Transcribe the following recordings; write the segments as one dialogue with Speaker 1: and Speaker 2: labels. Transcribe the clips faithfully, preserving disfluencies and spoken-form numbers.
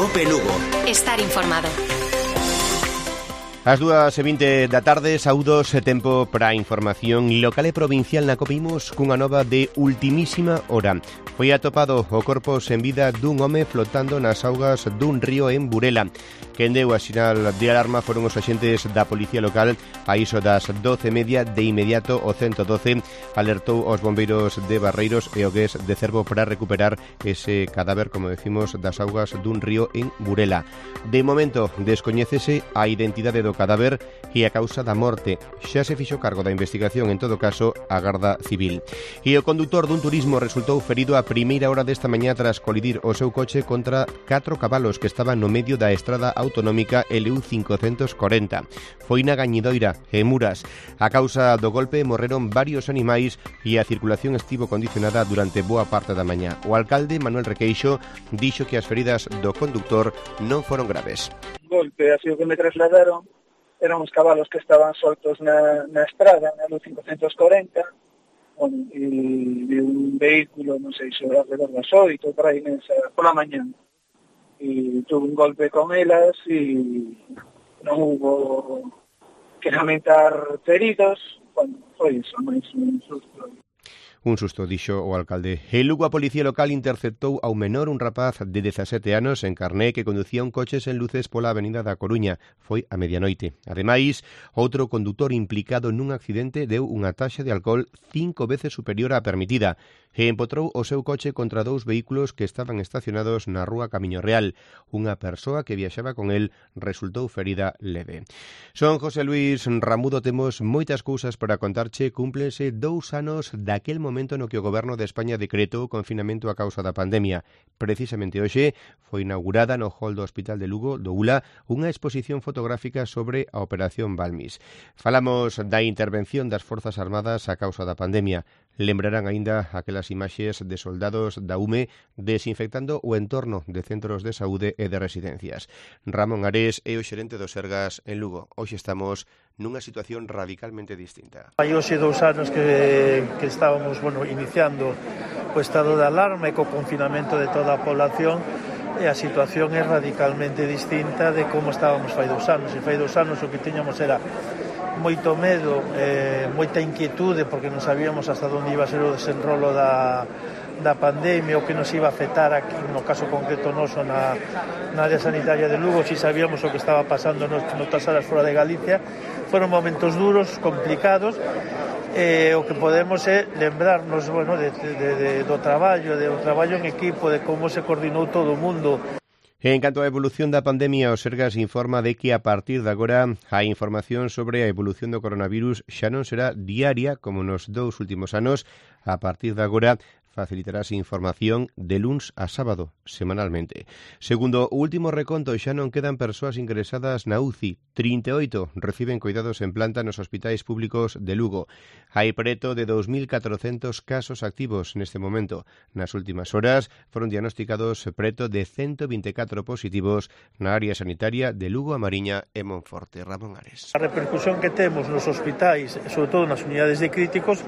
Speaker 1: Cope Lugo.
Speaker 2: Estar informado.
Speaker 3: As dúas e vinte da tarde, saúdos e tempo para a información local e provincial na Cope. Imos cunha nova de ultimísima hora. Foi atopado o corpo sen vida dun home flotando nas augas dun río en Burela. Quen deu a sinal de alarma foron os axentes da Policía Local. A iso das doce e media, de inmediato o ciento doce alertou aos bombeiros de Barreiros e o Gués de Cervo para recuperar ese cadáver, como decimos, das augas dun río en Burela. De momento, descoñécese a identidade do cadáver e a causa da morte. Xa se fixo cargo da investigación, en todo caso, a Garda Civil. E o condutor dun turismo resultou ferido a primeira hora desta mañá tras colidir o seu coche contra catro cabalos que estaban no medio da estrada autonómica L U cincocentos corenta. Foi na Gañidoira, en Muras. A causa do golpe morreron varios animais e a circulación estivo condicionada durante boa parte da mañá. O alcalde, Manuel Requeixo, dixo que as feridas do conductor non foron graves.
Speaker 4: O golpe, así o que me trasladaron, eran os cabalos que estaban soltos na, na estrada, na L U cincocentos corenta, bueno, e de un vehículo, non sei, sobre alrededor das oito, por aí, nesa, pola mañana. E tuve un golpe con elas e non hubo que lamentar feridos, bueno, foi iso, máis un susto.
Speaker 3: Un susto, dixo o alcalde. En Lugo, a Policía Local interceptou ao menor, un rapaz de dezasete anos en carné que conducía un coche sen luces pola avenida da Coruña. Foi a medianoite. Ademais, outro condutor implicado nun accidente deu unha taxa de alcohol cinco veces superior á permitida e empotrou o seu coche contra dous vehículos que estaban estacionados na rúa Camiño Real. Unha persoa que viaxaba con el resultou ferida leve. Son José Luis Ramudo, temos moitas cousas para contarche. Cúmplense dous anos daquel momento momento no que o Goberno de España decretou o confinamento a causa da pandemia. Precisamente hoxe foi inaugurada no hall do Hospital de Lugo, do U L A, unha exposición fotográfica sobre a Operación Balmis. Falamos da intervención das Forzas Armadas a causa da pandemia. Lembrarán aínda aquelas imaxes de soldados da U M E desinfectando o entorno de centros de saúde e de residencias. Ramón Ares é o xerente do Sergas en Lugo. Hoxe estamos nunha situación radicalmente distinta.
Speaker 5: Hai hoxe dous anos que, que estábamos bueno, iniciando o estado de alarma e co confinamento de toda a población, e a situación é radicalmente distinta de como estábamos fai dous anos. E fai dous anos o que tiñamos era moito medo, eh, moita inquietude, porque non sabíamos hasta onde iba a ser o desenrolo da, da pandemia, o que nos iba a afectar aquí, no caso concreto noso na, na área sanitaria de Lugo. Si sabíamos o que estaba pasando noutras áreas fora de Galicia. Foron momentos duros, complicados, e o que podemos é lembrarnos bueno, de, de, de, do traballo, de, do traballo en equipo, de como se coordinou todo o mundo.
Speaker 3: En canto á evolución da pandemia, o Sergas informa de que a partir de agora a información sobre a evolución do coronavirus xa non será diaria como nos dous últimos anos. A partir de agora facilitarase información de luns a sábado, semanalmente. Segundo o último reconto, xa non quedan persoas ingresadas na U C I. trinta e oito reciben cuidados en planta nos hospitais públicos de Lugo. Hai preto de dous mil catrocentos casos activos neste momento. Nas últimas horas foron diagnosticados preto de ciento vinte e catro positivos na área sanitaria de Lugo, A Mariña e Monforte. Ramón Ares.
Speaker 5: A repercusión que temos nos hospitais, sobre todo nas unidades de críticos,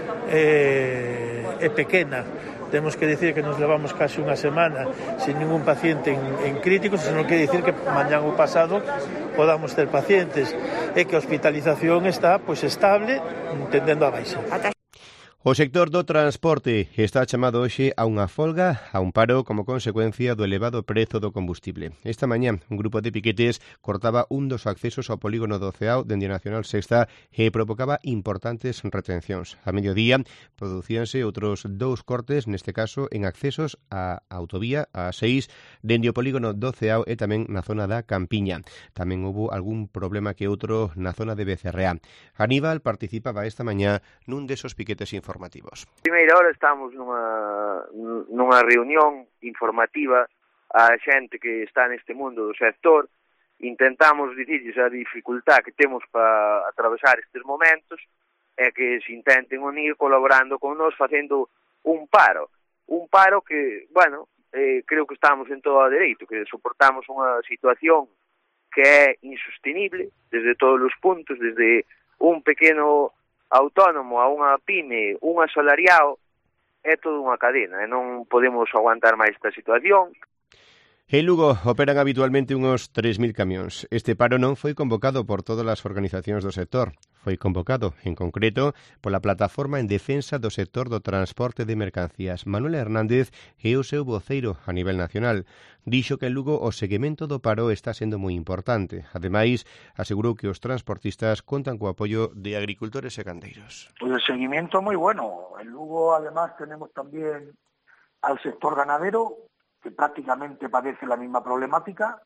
Speaker 5: é, é pequena. Temos que decir que nos levamos casi unha semana sin ningún paciente en, en críticos, senón que decir que mañán ou pasado podamos ter pacientes, e que a hospitalización está pois estable, tendendo a baixa.
Speaker 3: O sector do transporte está chamado hoxe a unha folga, a un paro como consecuencia do elevado prezo do combustible. Esta mañá, un grupo de piquetes cortaba un dos accesos ao polígono do Ceao dende a Nacional Sexta e provocaba importantes retencións. A mediodía, producíanse outros dous cortes, neste caso en accesos á autovía a seis dende o polígono do Ceao e tamén na zona da Campiña. Tamén houbo algún problema que outro na zona de Becerreá. Aníbal participaba esta mañá nun desos piquetes informativos. Informativos.
Speaker 6: Primeira hora estamos nunha, nunha reunión informativa a xente que está neste mundo do sector. Intentamos dicirles a dificultad que temos para atravesar estes momentos e que se intenten unir colaborando con nós facendo un paro. Un paro que, bueno, eh, creo que estamos en todo o dereito, que soportamos unha situación que é insostenible desde todos os puntos, desde un pequeno autónomo a unha pyme, un asalariado, é toda unha cadena, e non podemos aguantar máis esta situación.
Speaker 3: En Lugo operan habitualmente unos tres mil camións. Este paro non foi convocado por todas as organizacións do sector. Foi convocado, en concreto, pola Plataforma en Defensa do Sector do Transporte de Mercancías. Manuel Hernández é o seu voceiro a nivel nacional. Dixo que en Lugo o seguimento do paro está sendo moi importante. Ademais, asegurou que os transportistas contan co apoio de agricultores e gandeiros.
Speaker 1: Pues el seguimiento muy bueno. En Lugo, además, tenemos también al sector ganadero, que prácticamente padece la misma problemática,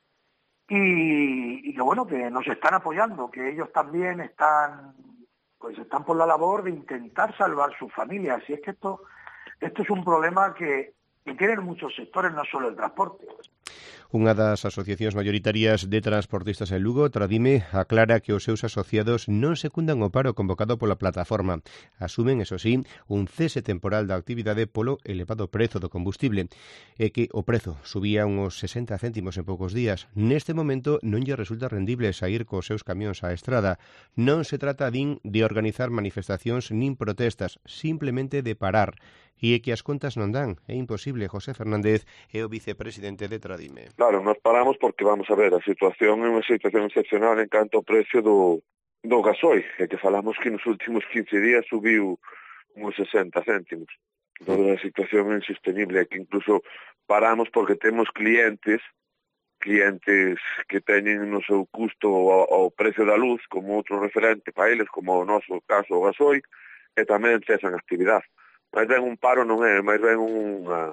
Speaker 1: y, y que bueno, que nos están apoyando, que ellos también están, pues están por la labor de intentar salvar sus familias. Y es que esto, esto es un problema que, que tienen muchos sectores, no solo el transporte.
Speaker 3: Unha das asociacións maioritarias de transportistas en Lugo, Tradime, aclara que os seus asociados non secundan o paro convocado pola plataforma. Asumen, eso sí, un cese temporal da actividade polo elevado prezo do combustible e que o prezo subía uns sesenta céntimos en poucos días. Neste momento non lle resulta rendible saír cos seus camións á estrada. Non se trata, din, de organizar manifestacións nin protestas, simplemente de parar. E é que as contas non dan. É imposible. José Fernández é o vicepresidente de Tradime.
Speaker 2: Claro, nos paramos porque, vamos a ver, a situación é unha situación excepcional en canto ao precio do, do gasoil, e que falamos que nos últimos quince días subiu uns sesenta céntimos. Toda a situación é insostenible, que incluso paramos porque temos clientes clientes que teñen no seu custo ao, ao precio da luz como outro referente para eles, como o noso caso o gasoil, e tamén cesan actividade. Mais ben un paro non é, máis ben unha,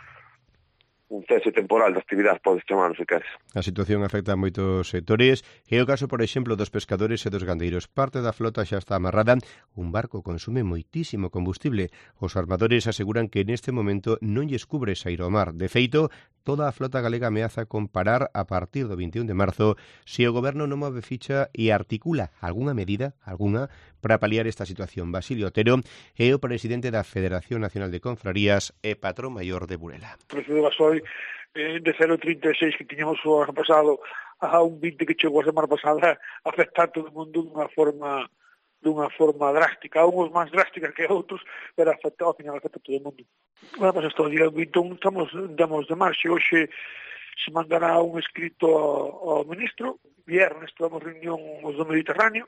Speaker 2: un cese temporal de actividade, podes chamar, non sei que é.
Speaker 3: A situación afecta a moitos sectores. É o caso, por exemplo, dos pescadores e dos gandeiros. Parte da flota xa está amarrada. Un barco consume moitísimo combustible. Os armadores aseguran que neste momento non lles cubre saír ao mar. De feito, toda a flota galega ameaza con parar a partir do veintiún de marzo se o goberno non move ficha e articula algunha medida, algunha, para paliar esta situación. Basilio Otero é o presidente da Federación Nacional de Confrarías e patrón maior de Burela.
Speaker 7: O precio do gasoil eh, de cero vírgula trinta e seis que tiñamos o ano pasado a un vinte que chegou a semana pasada afecta a todo o mundo dunha forma dunha forma drástica, uns máis drástica que outros, pero afecta, ao final afecta a todo o mundo. Bueno, pues hasta o día vinte e un estamos, damos de marxe. Hoxe se mandará un escrito ao, ao ministro, viernes temos reunión os do Mediterráneo.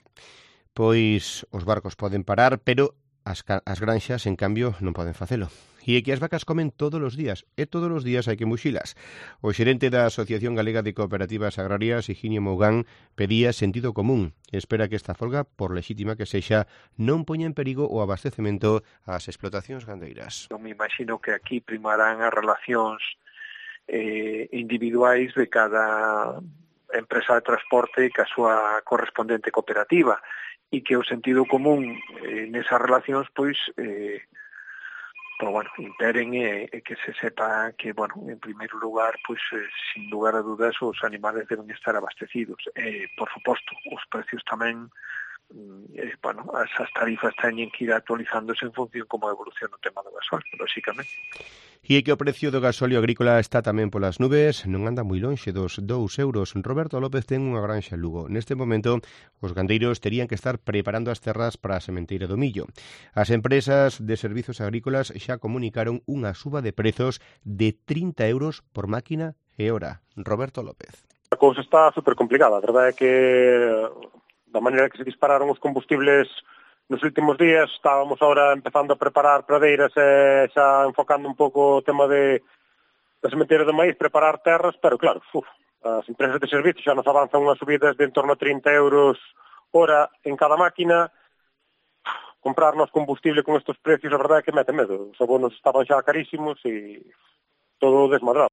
Speaker 3: Pois os barcos poden parar, pero as, as granxas, en cambio, non poden facelo. E é que as vacas comen todos os días, e todos os días hai que muxilas. O xerente da Asociación Galega de Cooperativas Agrarias, Higinio Mougán, pedía sentido común. Espera que esta folga, por lexítima que sexa, non poña en perigo o abastecemento ás explotacións gandeiras.
Speaker 8: Eu me imagino que aquí primarán as relacións eh, individuais de cada empresa de transporte que a súa correspondente cooperativa, e que o sentido común eh, nesas relacións, pois, eh, pero, bueno, imperen e, e que se sepa que, bueno, en primeiro lugar, pois, eh, sin lugar a dudas, os animales deben estar abastecidos. Eh, por suposto, os precios tamén, eh, bueno, as, as tarifas teñen que ir actualizándose en función como evoluciona o tema do gasol, lógicamente.
Speaker 3: E é que o precio do gasóleo agrícola está tamén polas nubes, non anda moi lonxe dos dous euros. Roberto López ten unha granxa en Lugo. Neste momento, os gandeiros terían que estar preparando as terras para a sementeira do millo. As empresas de servizos agrícolas xa comunicaron unha suba de prezos de trinta euros por máquina e hora. Roberto López.
Speaker 9: A cousa está super complicada. A verdade é que da maneira que se dispararon os combustibles nos últimos días, estábamos ahora empezando a preparar pradeiras e xa enfocando un pouco o tema de da sementeira do maíz, preparar terras, pero claro, uf, as empresas de servicio xa nos avanzan unhas subidas de en torno a trinta euros hora en cada máquina. Comprarnos combustible con estes precios, a verdade é que mete medo. Os abonos estaban xa carísimos e todo desmadrado.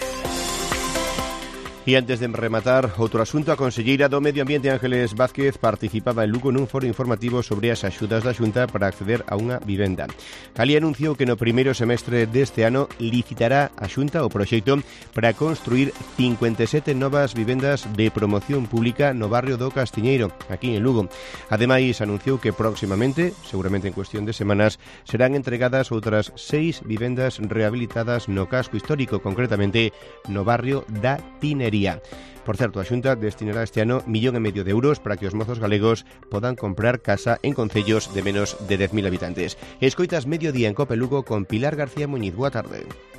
Speaker 3: E antes de rematar, outro asunto, a conselleira do Medio Ambiente Ángeles Vázquez participaba en Lugo nun foro informativo sobre as axudas da Xunta para acceder a unha vivenda. Ali anunciou que no primeiro semestre deste ano licitará a Xunta o proxecto para construir cincuenta e sete novas vivendas de promoción pública no barrio do Castiñeiro, aquí en Lugo. Ademais, anunciou que próximamente, seguramente en cuestión de semanas, serán entregadas outras seis vivendas rehabilitadas no casco histórico, concretamente no barrio da Tinería. Por certo, a Xunta destinará este ano millón e medio de euros para que os mozos galegos podan comprar casa en concellos de menos de dez mil habitantes. Escoitas Mediodía en Cope Lugo con Pilar García Muñiz. Boa tarde.